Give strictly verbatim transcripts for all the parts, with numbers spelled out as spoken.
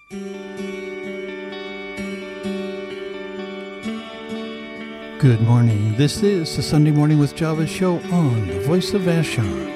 Good morning. This is the Sunday Morning with Java show on the Voice of Vashon.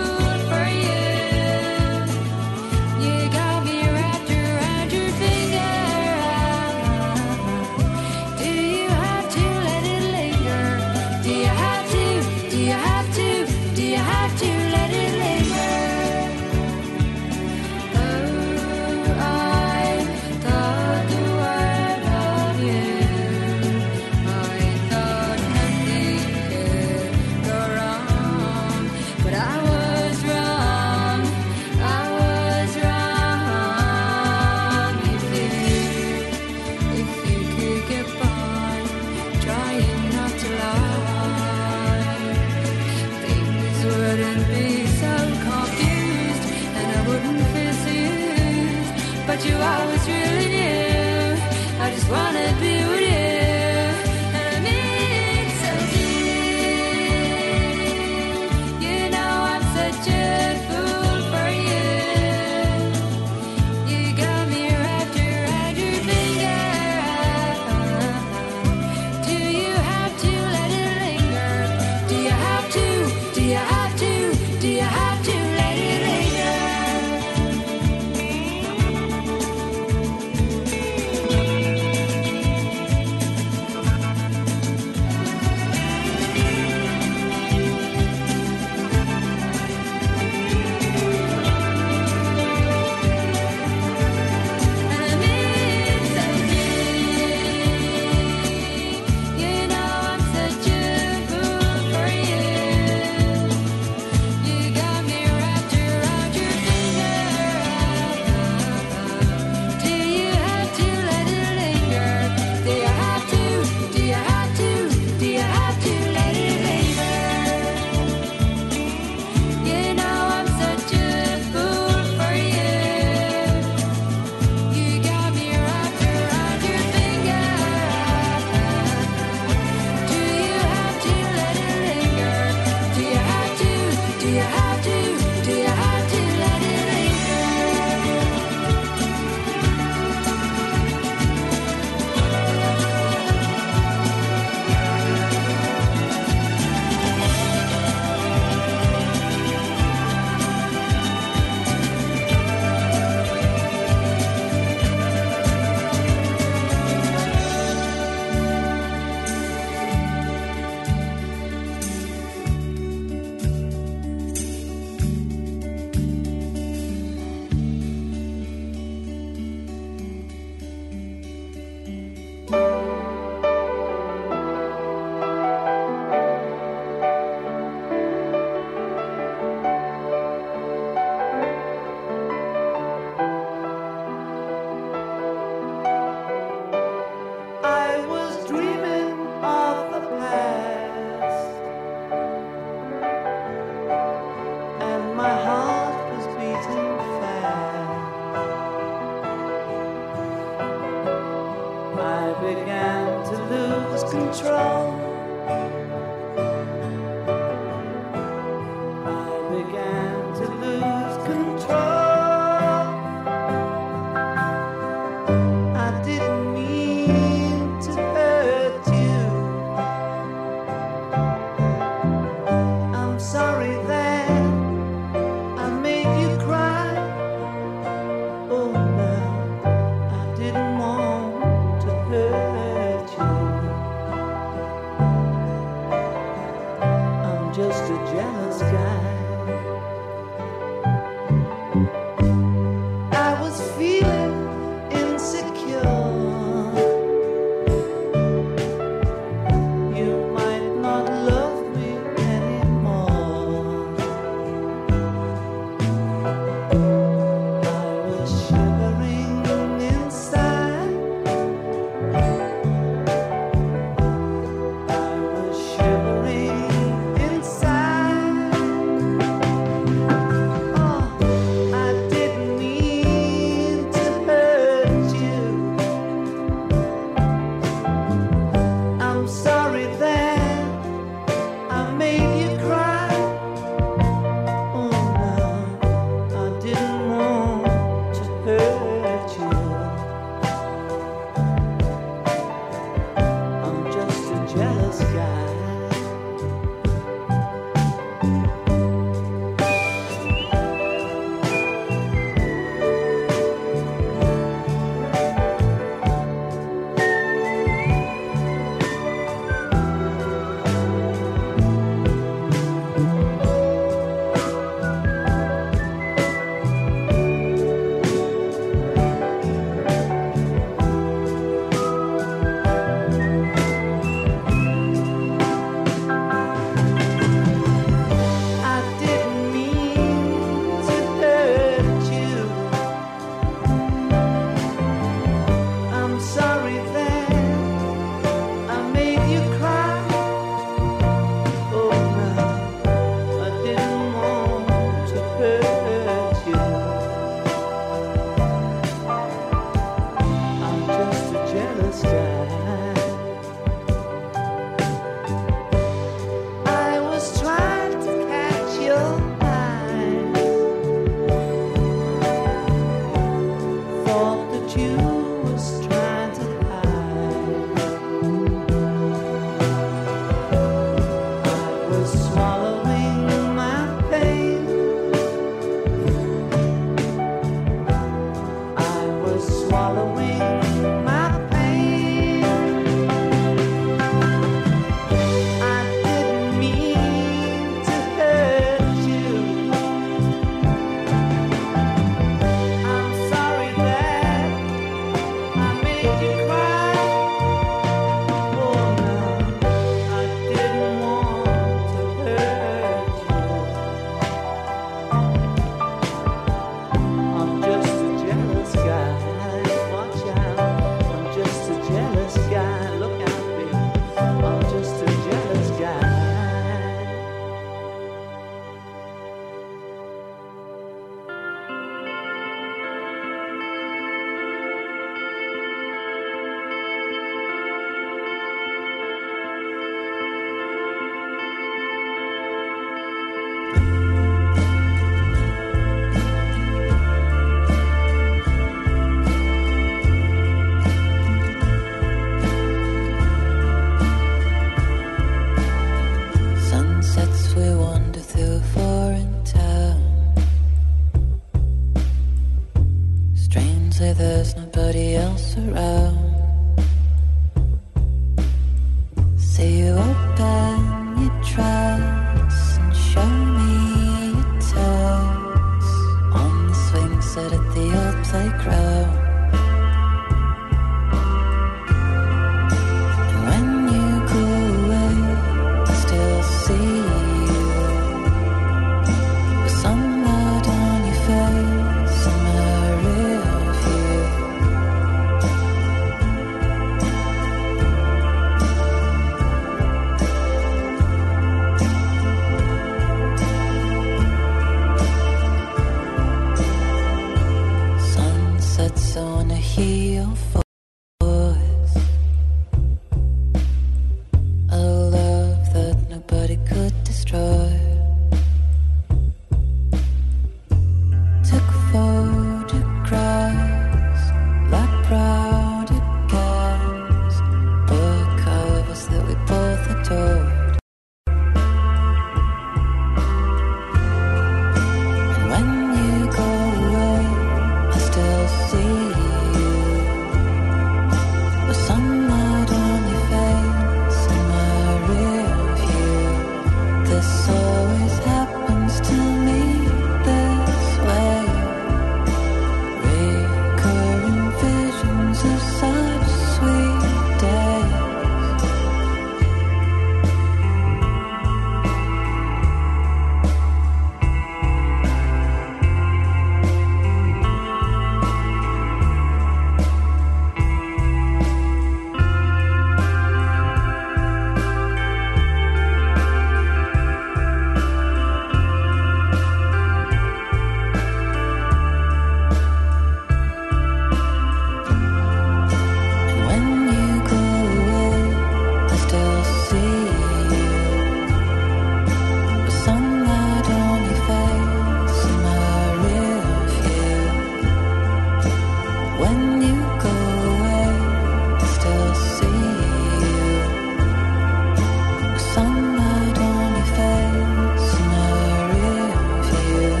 sunlight on your face in a rear view.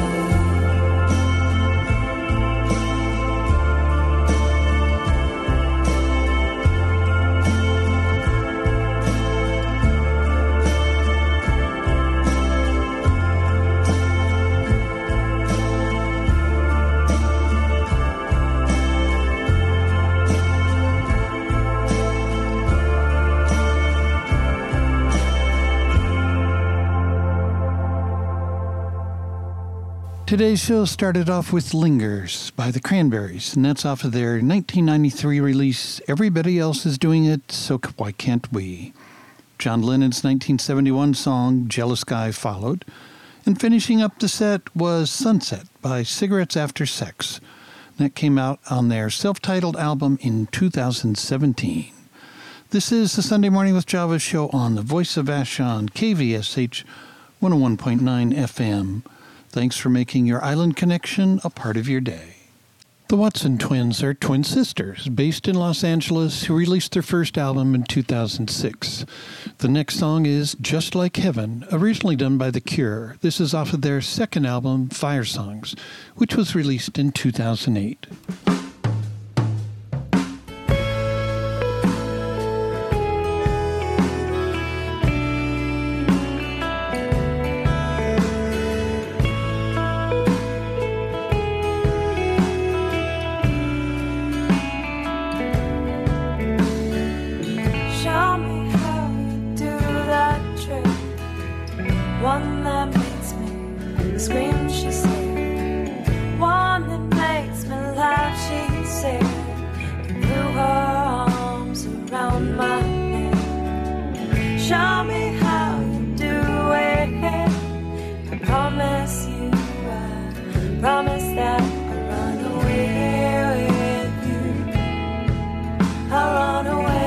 Today's show started off with Lingers by the Cranberries, and that's off of their nineteen ninety-three release, Everybody Else Is Doing It, So Why Can't We? John Lennon's nineteen seventy-one song, Jealous Guy, followed, and finishing up the set was Sunset by Cigarettes After Sex. That came out on their self-titled album in two thousand seventeen. This is the Sunday Morning with Java show on the Voice of Vashon, K V S H one oh one point nine F M. Thanks for making your island connection a part of your day. The Watson twins are twin sisters based in Los Angeles who released their first album in two thousand six. The next song is Just Like Heaven, originally done by The Cure. This is off of their second album, Fire Songs, which was released in two thousand eight. One that makes me scream, she said. One that makes me laugh, she said. And threw her arms around my neck. Show me how you do it. I promise you, I promise that I'll run away with you. I'll run away.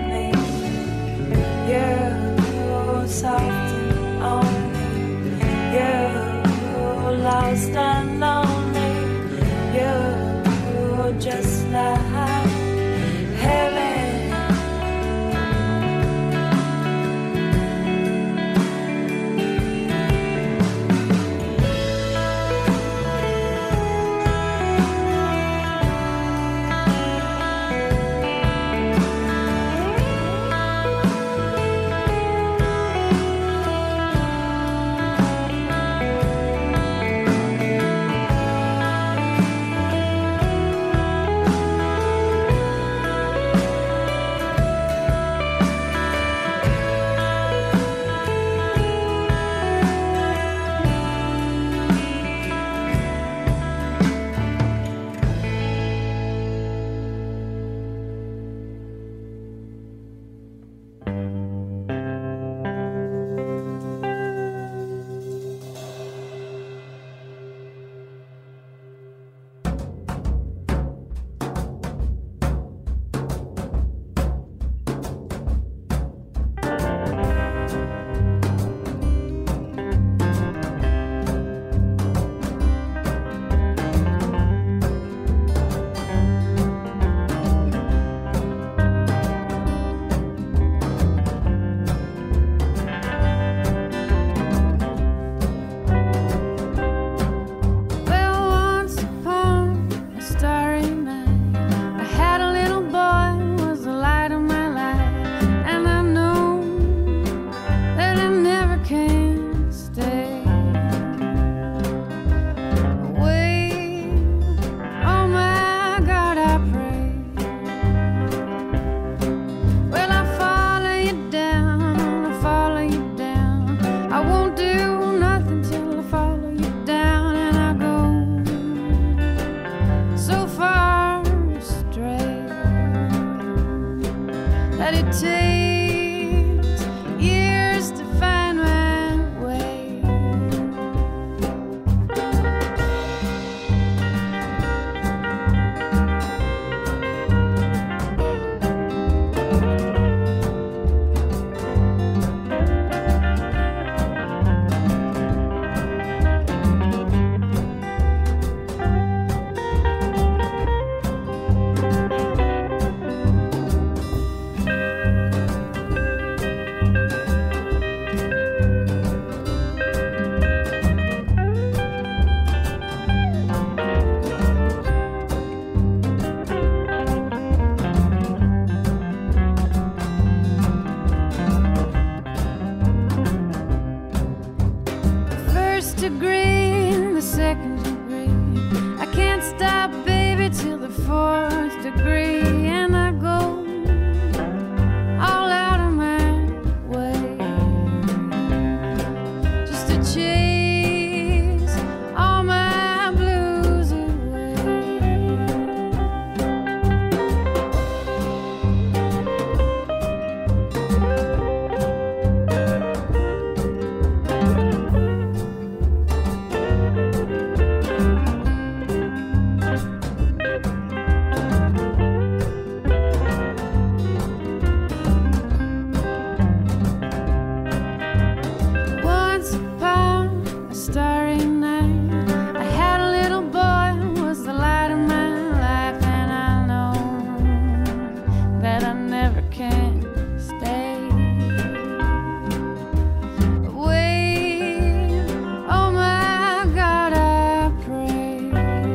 Soft and only but it takes years to find my way. Degree, the second degree. I can't stop, baby, till the fourth degree, and I go all out of my way just to chase all my blues away. Once upon a starry night, I had a little boy who was the light of my life, and I know that I never can stay. But wait, oh my God, I pray.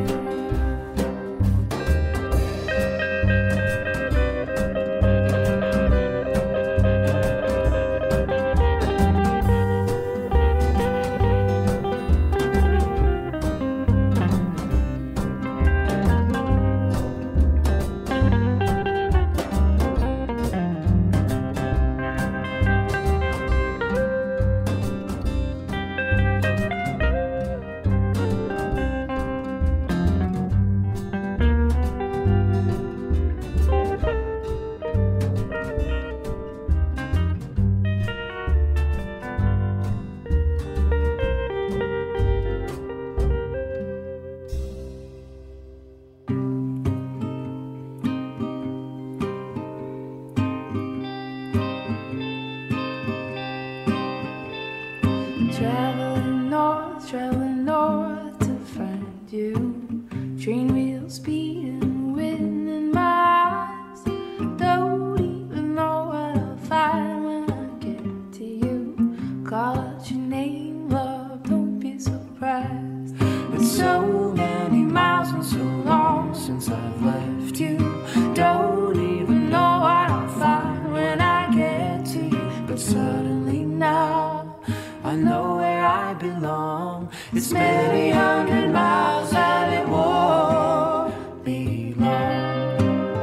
Traveling north, traveling north to find you. Train wheels speeding, wind in my eyes. Don't even know what I'll find when I get to you. Call out your name, love, don't be surprised. It's so many miles and so long since I've left you. Don't even know what I'll find when I get to you. But suddenly now I know where I belong. It's many hundred miles and it won't be long.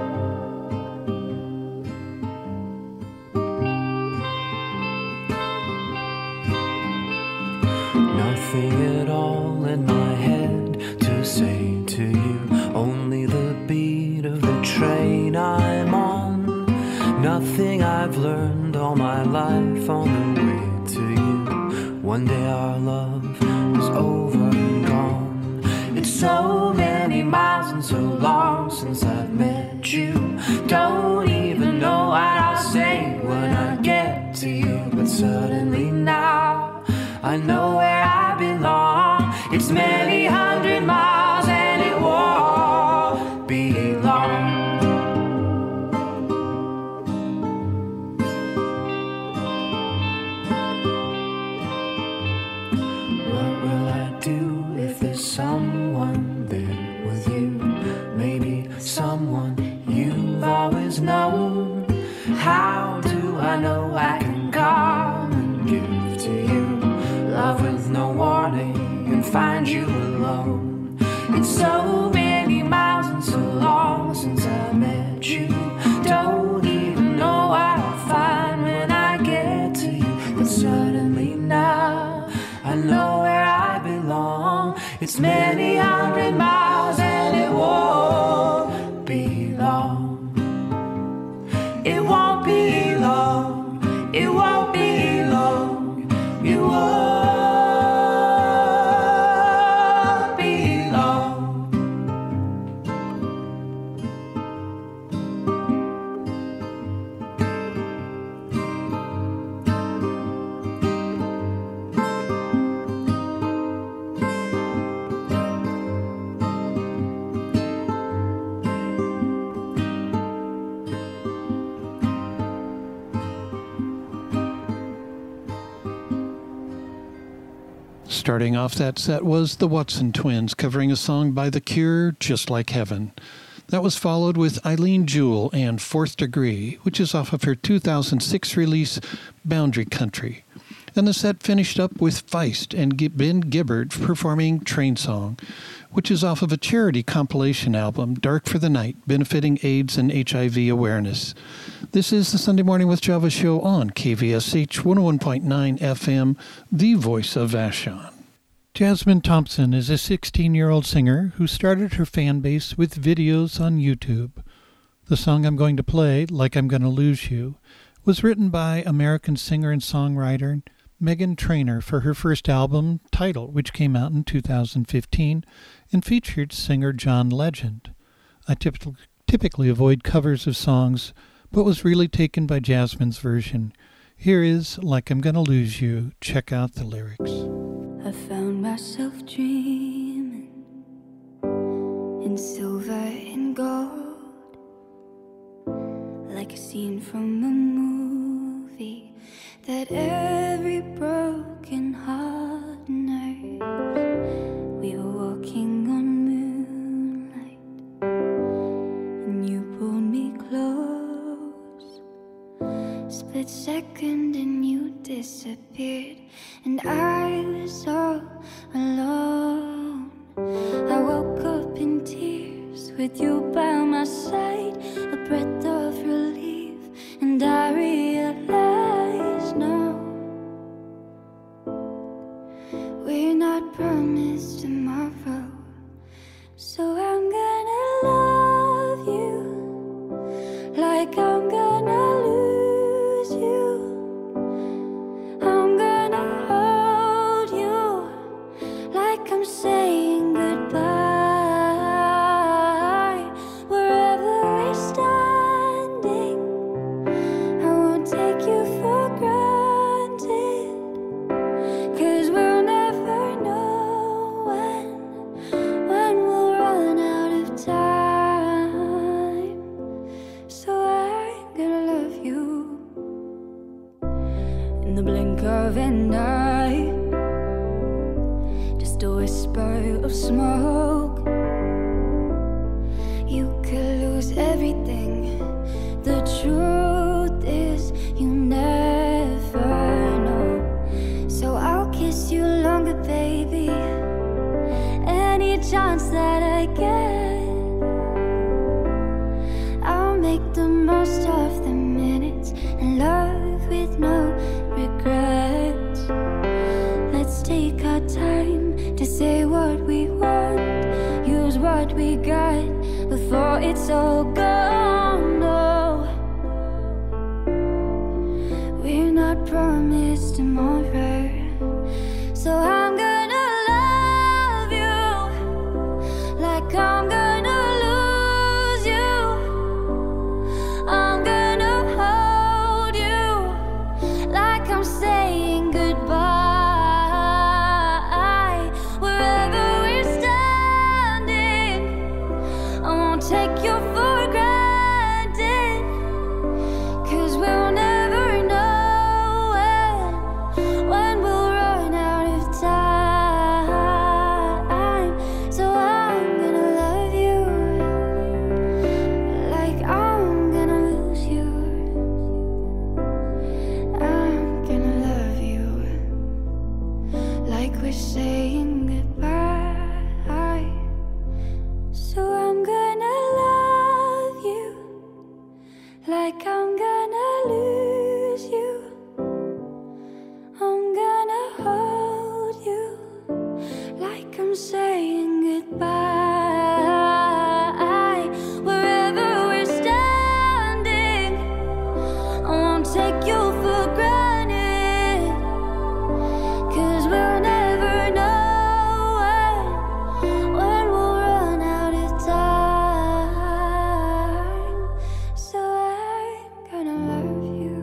Nothing at all in my head to say to you. Only the beat of the train I'm on. Nothing I've learned all my life on the way to you. One day our love is over and gone. It's so many miles and so long since I've met you. Don't even know what I'll say when I get to you. But suddenly now I know where I belong. It's many hundred miles and it won't be long. Someone there with you, maybe someone you've always known. How do I know I can come and give to you love with no warning and find you alone? It's so many miles and so long since I met you. Don't even know what I'll find when I get to you. But suddenly now I know where I belong. It's many hundred miles and it won't be long. It won't be Starting off that set was the Watson Twins covering a song by The Cure, Just Like Heaven. That was followed with Eileen Jewell and Fourth Degree, which is off of her two thousand six release, Boundary Country. And the set finished up with Feist and Ben Gibbard performing Train Song, which is off of a charity compilation album, Dark for the Night, benefiting AIDS and H I V awareness. This is the Sunday Morning with Java show on K V S H one oh one point nine F M, the voice of Vashon. Jasmine Thompson is a sixteen-year-old singer who started her fan base with videos on YouTube. The song I'm going to play, Like I'm Gonna Lose You, was written by American singer and songwriter Meghan Trainor for her first album, Title, which came out in two thousand fifteen and featured singer John Legend. I typically, typically avoid covers of songs, but was really taken by Jasmine's version. Here is Like I'm Gonna Lose You. Check out the lyrics. I found myself dreaming in silver and gold, like a scene from a movie that every broken heart knows. We were walking on moonlight and you pulled me close. Split second and you disappeared, and I was all alone. I woke up in tears with you by my side, a breath of relief, and I realized no, we're not promised tomorrow. So I'm gonna love you like I'm gonna lose you. I'm gonna hold you like I'm saying goodbye. Wherever we're standing, I won't take you for granted, 'cause we'll never know when, when we'll run out of time. So I'm gonna love you in the blink of an eye, just a whisper of smoke. You could lose everything. The truth is you never know. So I'll kiss you longer, baby, any chance that I get. I'll make the most of the minutes and love with no regrets. Let's take our time to say what we want, use what we got before it's all gone. No, we're not promised tomorrow. So I'm gonna love you like I'm gonna lose you. I'm gonna hold you like I'm saying goodbye. Wherever we're standing, I won't take you for granted, 'cause we'll never know when, when we'll run out of time. So I'm gonna love you like I'm gonna lose you. I'm gonna love you like we're saying goodbye. So I'm gonna love you like I'm gonna lose you. I'm gonna hold you like I'm saying goodbye. Wherever we're standing, I won't take you for granted, 'cause we'll never know when, when we'll run out of time. So I'm gonna love you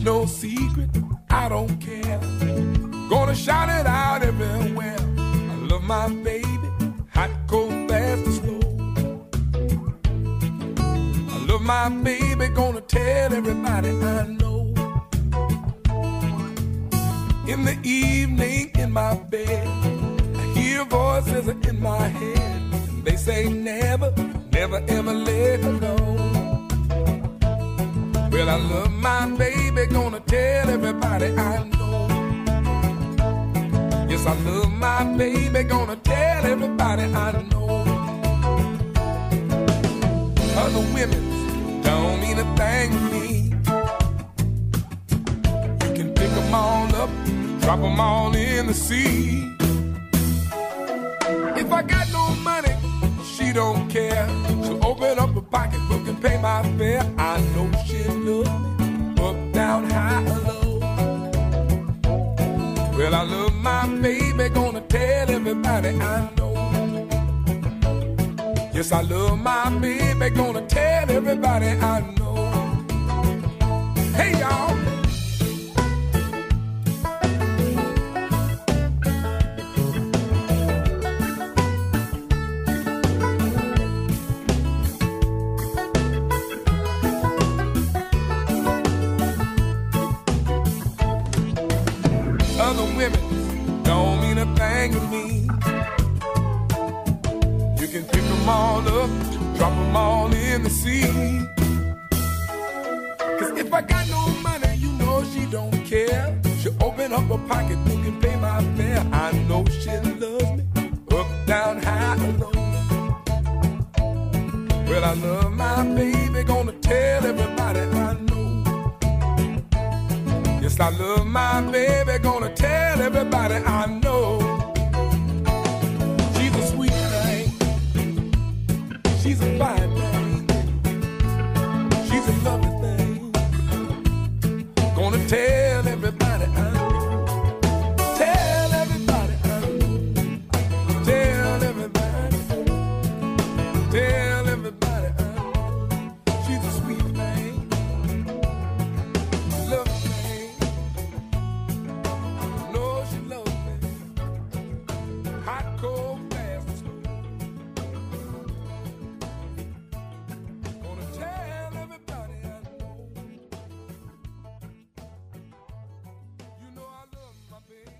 It's no secret, I don't care. Gonna shout it out everywhere. I love my baby, hot, cold, fast, and slow. I love my baby, gonna tell everybody I know. In the evening, in my bed, I hear voices in my head. And they say never, never, ever let her go. Well, I love my baby, gonna tell everybody I know. Yes, I love my baby, gonna tell everybody I know. Other women don't mean a thing to me. You can pick them all up, drop them all in the sea. If I got no money, she don't care. She'll open up a pocketbook and pay my fare. I know she'll love me, up, down, high, or low. Well, I love my baby, gonna tell everybody I know. Yes, I love my baby, gonna tell everybody I know. Hey, y'all. Other women don't mean a thing to me. You can pick them all up, drop them all in the sea. Cause if I got no money, you know she don't care. She'll open up a pocketbook and pay my fare. I know she loves me, up, down, high, or low. Well, I love my baby, gonna tell everybody I know. Yes, I love my baby, gonna tell everybody I know. She's a sweet thing, she's a fine thing, she's a lovely thing. Gonna tell everybody I know. Tell everybody I know. Tell everybody, tell everybody I know. She's a sweet thing, lovely thing. Hot, cold, fast, and slow. Gonna tell everybody I know. You know I love my baby.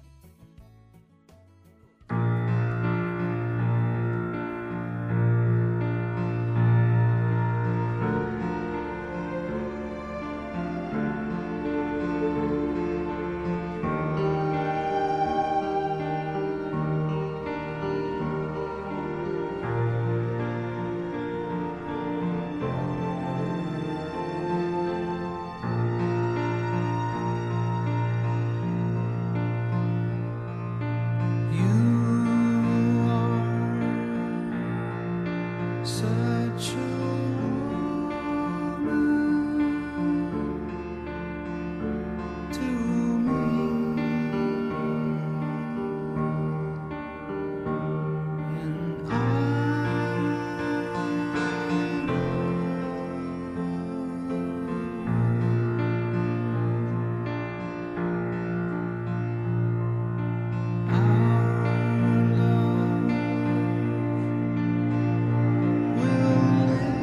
Will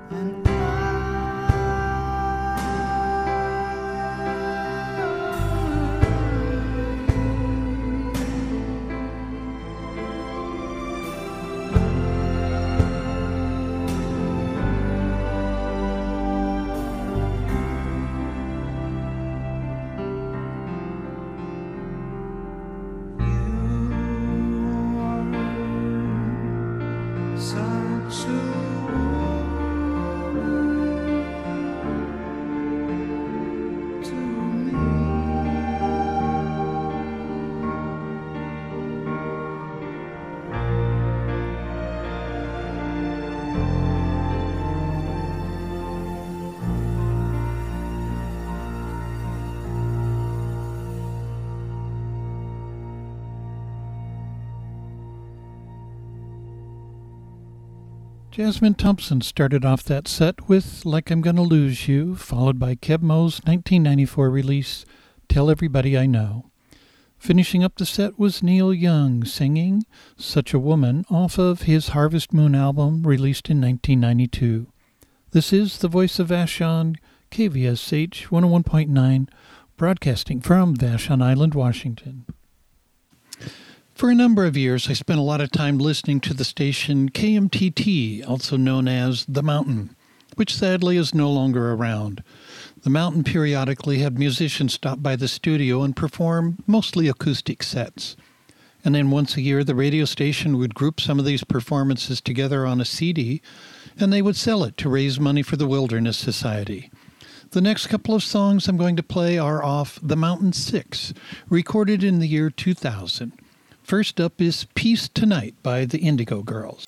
Jasmine Thompson started off that set with Like I'm Gonna Lose You, followed by Keb Mo's nineteen ninety-four release, Tell Everybody I Know. Finishing up the set was Neil Young singing Such a Woman off of his Harvest Moon album released in nineteen ninety-two. This is The Voice of Vashon, K V S H one oh one point nine, broadcasting from Vashon Island, Washington. For a number of years, I spent a lot of time listening to the station K M T T, also known as The Mountain, which sadly is no longer around. The Mountain periodically had musicians stop by the studio and perform mostly acoustic sets. And then once a year, the radio station would group some of these performances together on a C D, and they would sell it to raise money for the Wilderness Society. The next couple of songs I'm going to play are off The Mountain six, recorded in the year two thousand. First up is Peace Tonight by the Indigo Girls.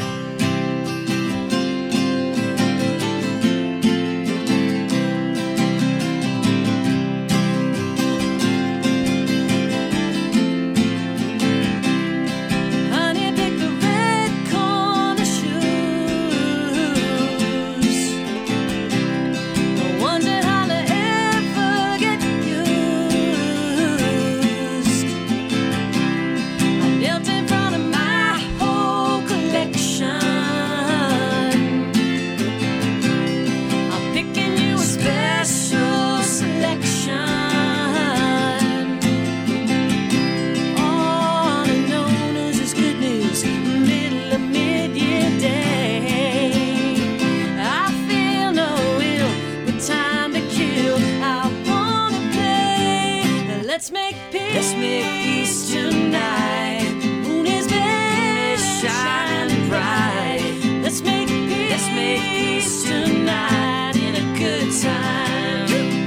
Let's make peace, let's make peace tonight. Moon is big, shining bright. Let's make peace, let's make peace tonight in a good time.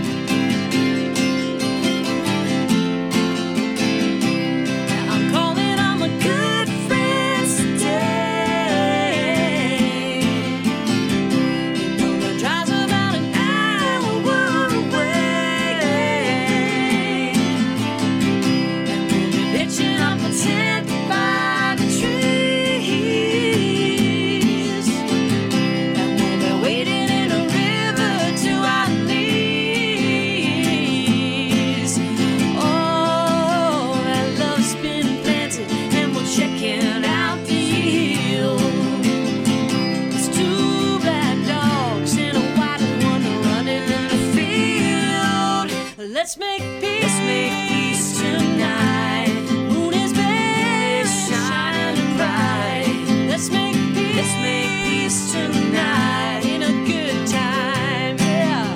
I'm calling all my good friends today. You know the drive's about an hour away. Pitching up a tent by the trees, and we'll be waiting in a river to our knees. Oh, that love's been planted, and we're checking out the yield. It's two black dogs and a white one running in the field. Let's make peace, let's make peace tonight. Let's make peace, let's make peace tonight in a good time, yeah.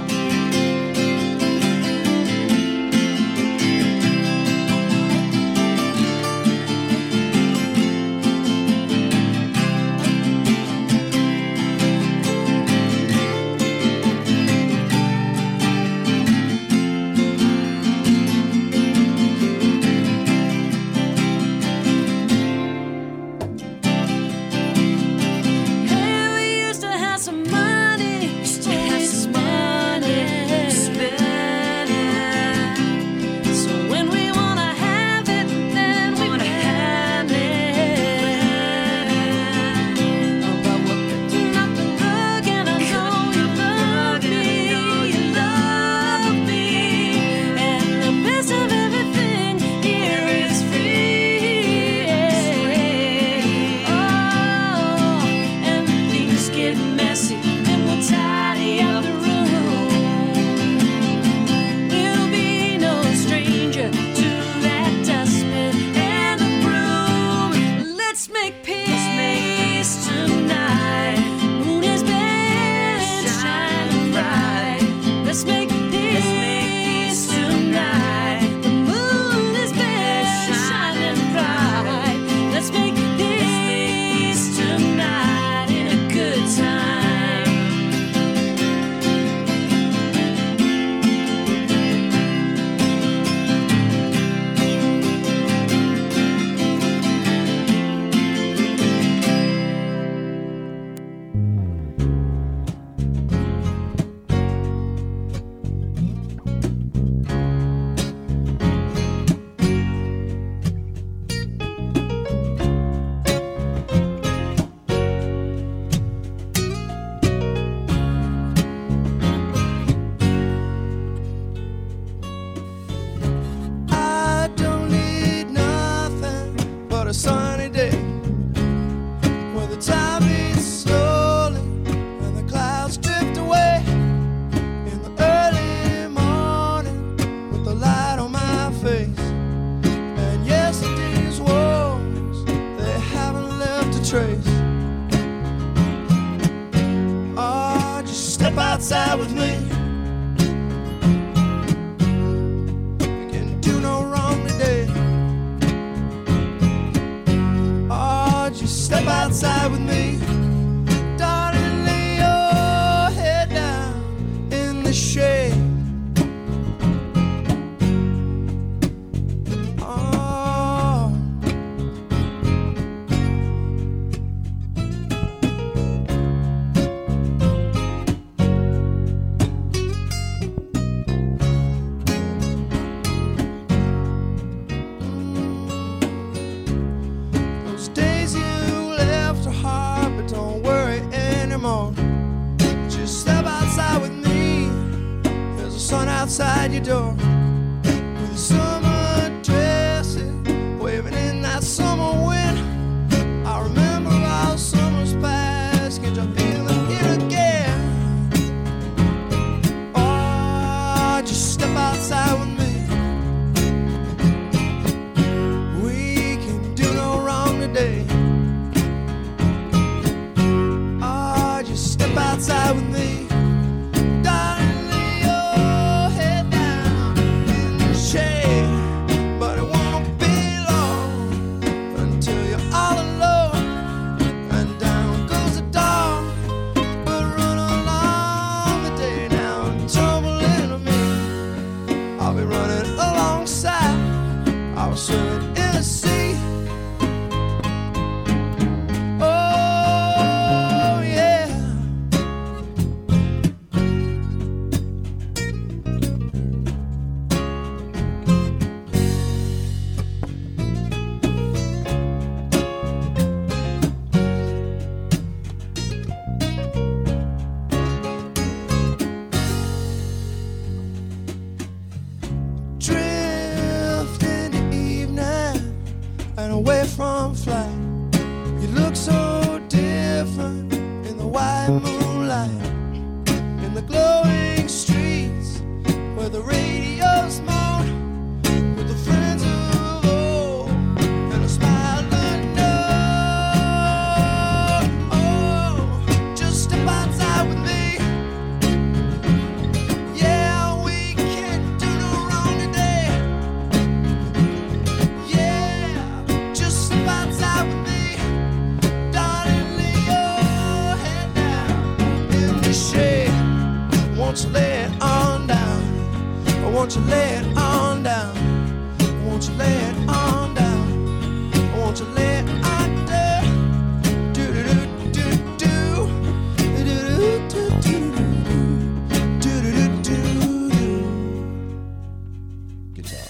outside with me. You can do no wrong today. Oh, just step outside with me. Darling, lay your head down in the shade. Outside your door with summer dresses waving in that summer wind. I remember all summers past. Get your feeling it again. Oh, just step outside with me. We can do no wrong today. Oh, just step outside with me. Away from flight, you look so different in the white moonlight, in the glowing streets where the radios moan, with the friends of old and a smile unknown. Oh, just step outside with me. Yeah, we can't do no wrong today. Outside with me, darling, lay your head down in the shade. Won't you lay it on down? Won't you lay it on down? Won't you lay it on down? Won't you lay it on down? Do do do do do do do do do do do do do. Guitar.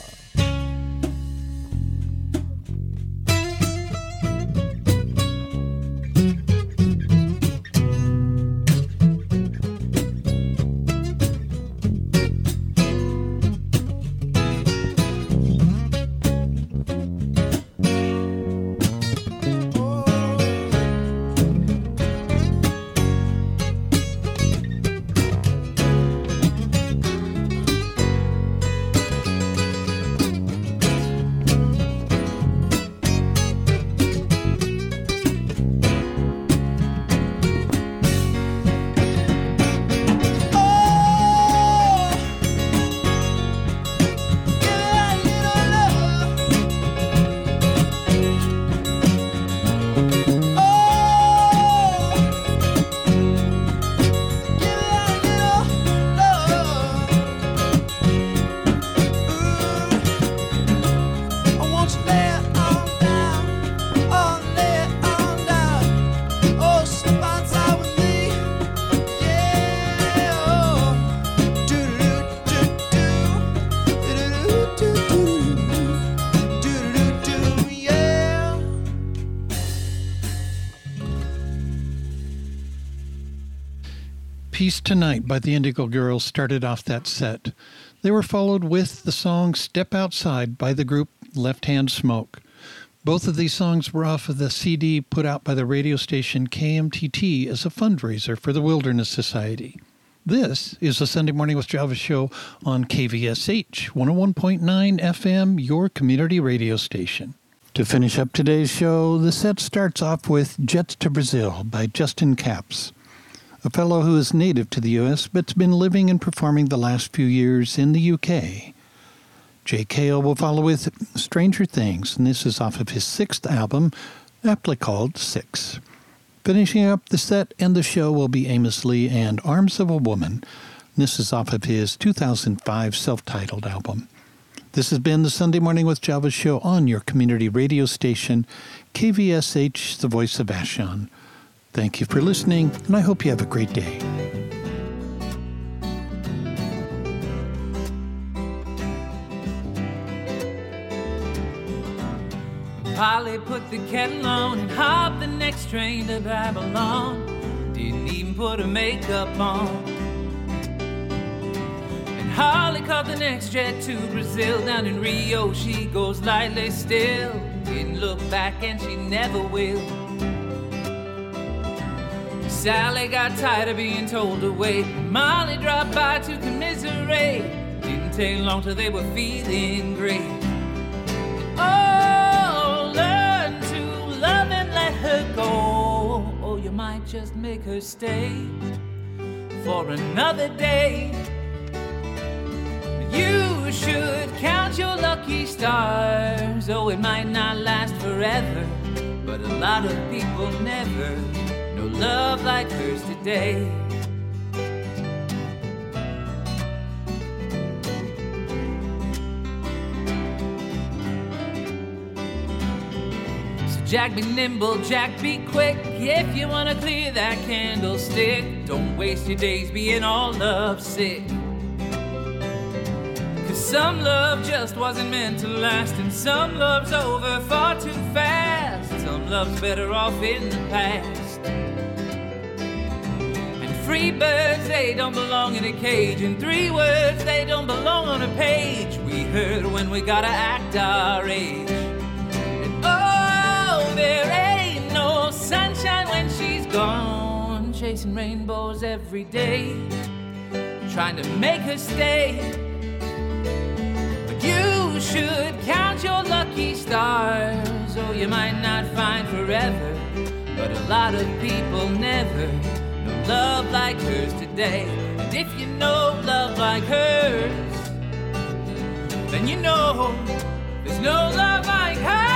Peace Tonight by the Indigo Girls started off that set. They were followed with the song Step Outside by the group Left Hand Smoke. Both of these songs were off of the C D put out by the radio station K M T T as a fundraiser for the Wilderness Society. This is the Sunday Morning with Java show on K V S H one oh one point nine F M, your community radio station. To finish up today's show, the set starts off with Jets to Brazil by Justin Capps. a fellow who is native to the U S but's been living and performing the last few years in the U K. Jay Cale will follow with Stranger Things, and this is off of his sixth album, aptly called Six. Finishing up the set and the show will be Amos Lee and Arms of a Woman. This is off of his two thousand five self-titled album. This has been the Sunday Morning with Java show on your community radio station, K V S H, the voice of Vashon. Thank you for listening, and I hope you have a great day. Polly put the kettle on and hopped the next train to Babylon. Didn't even put her makeup on. And Holly caught the next jet to Brazil. Down in Rio she goes lightly still. Didn't look back and she never will. Sally got tired of being told to wait. Molly dropped by to commiserate. Didn't take long till they were feeling great. Oh, learn to love and let her go, or you might just make her stay for another day. You should count your lucky stars. Oh, it might not last forever, but a lot of people never know love like hers today. Jack be nimble, Jack be quick. If you wanna clear that candlestick, don't waste your days being all lovesick. Cause some love just wasn't meant to last, and some love's over far too fast. Some love's better off in the past. And free birds, they don't belong in a cage, and three words, they don't belong on a page. We heard when we gotta act our age. And oh, there ain't no sunshine when she's gone, chasing rainbows every day, trying to make her stay. But you should count your lucky stars. Oh, you might not find forever, but a lot of people never know love like hers today. And if you know love like hers, then you know there's no love like hers.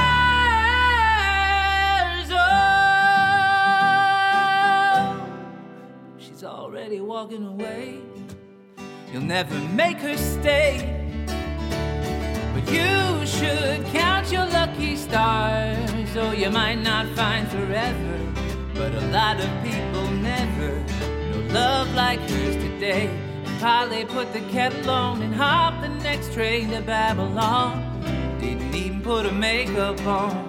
Already walking away, you'll never make her stay. But you should count your lucky stars. Oh, you might not find forever, but a lot of people never know love like hers today. And Polly put the kettle on and hopped the next train to Babylon. Didn't even put her makeup on.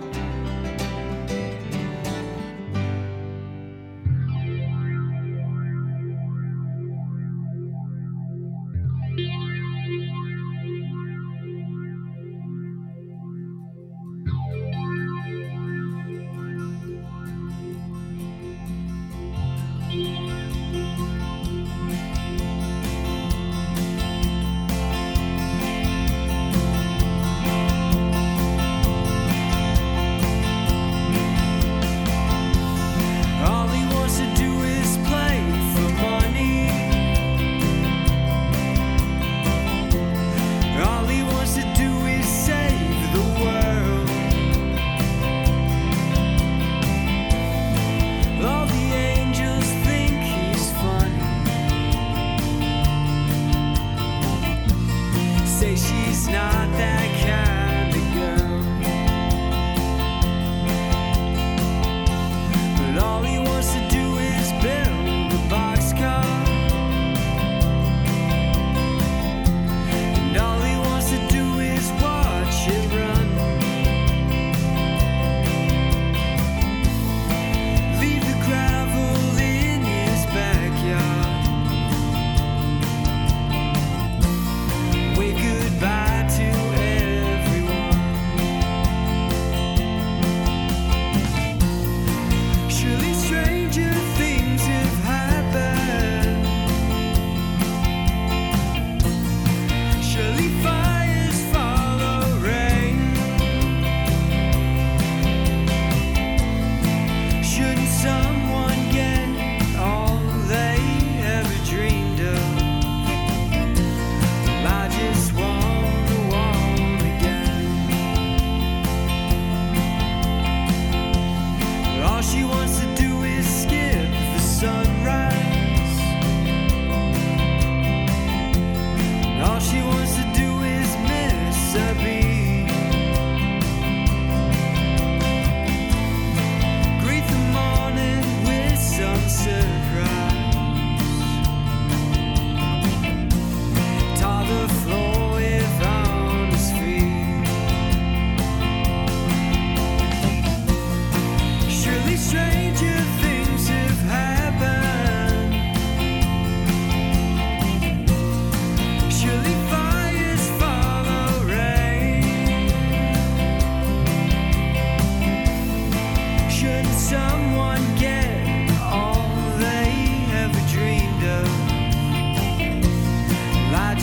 Goodbye to everyone.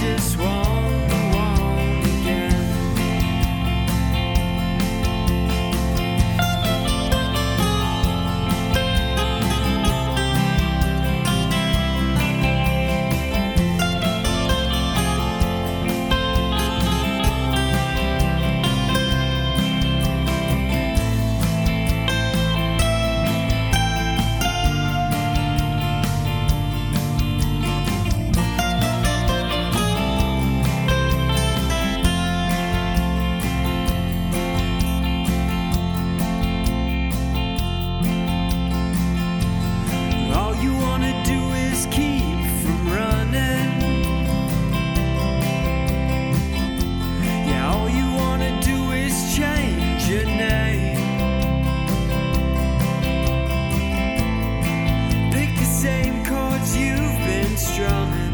just want, want again. All you wanna do is keep from running. Yeah, all you wanna do is change your name. Pick the same chords you've been strumming.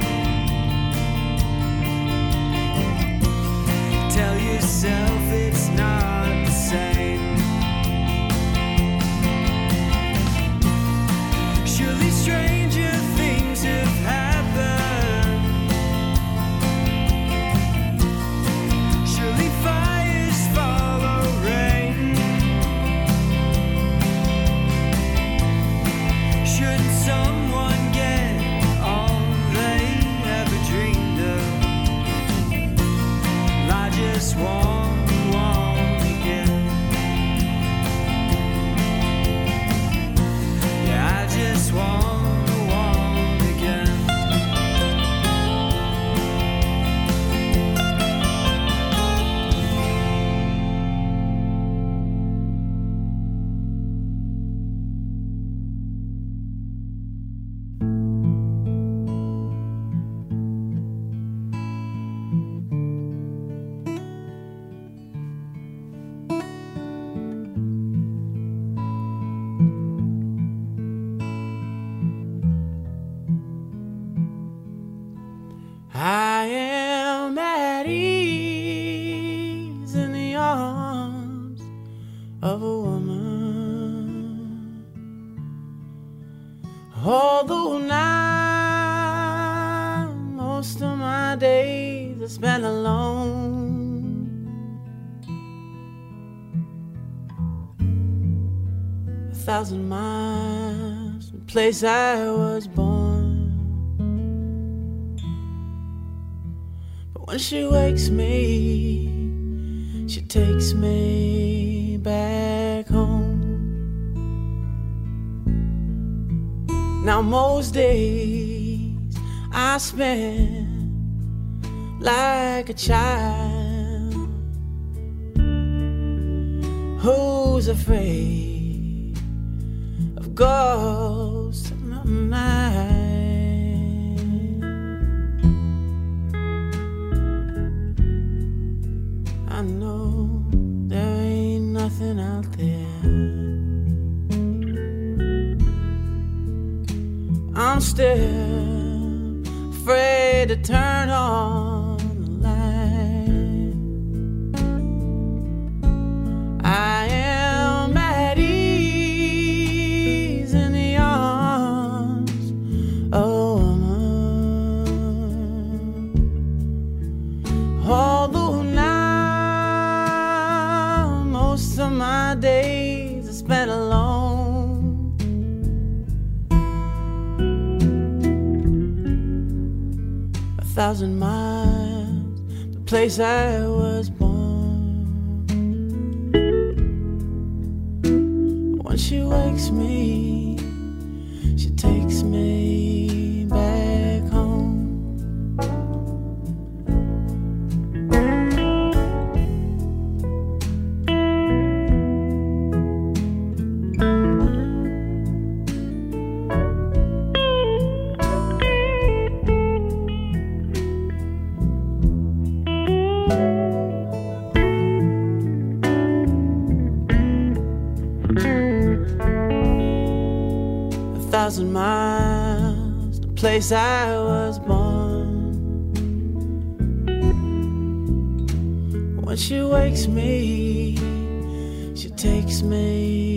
Tell yourself it's not the same. Surely stranger things have happened. Surely fires follow rain. Shouldn't someone get all they ever dreamed of? I just want, want again. Yeah, I just want, want again. I am at ease in the arms of a woman. Although now most of my days are spent alone, a thousand miles from the place I was born. When she wakes me, she takes me back home. Now most days I spend like a child who's afraid of ghosts in the night. I know there ain't nothing out there. I'm still afraid to turn on the light. I am at ease in the arms of a woman. Although now most of my days are spent alone, a thousand miles, the place I was born. When she wakes me, she takes me back home. Thousand miles, the place I was born. When she wakes me, she takes me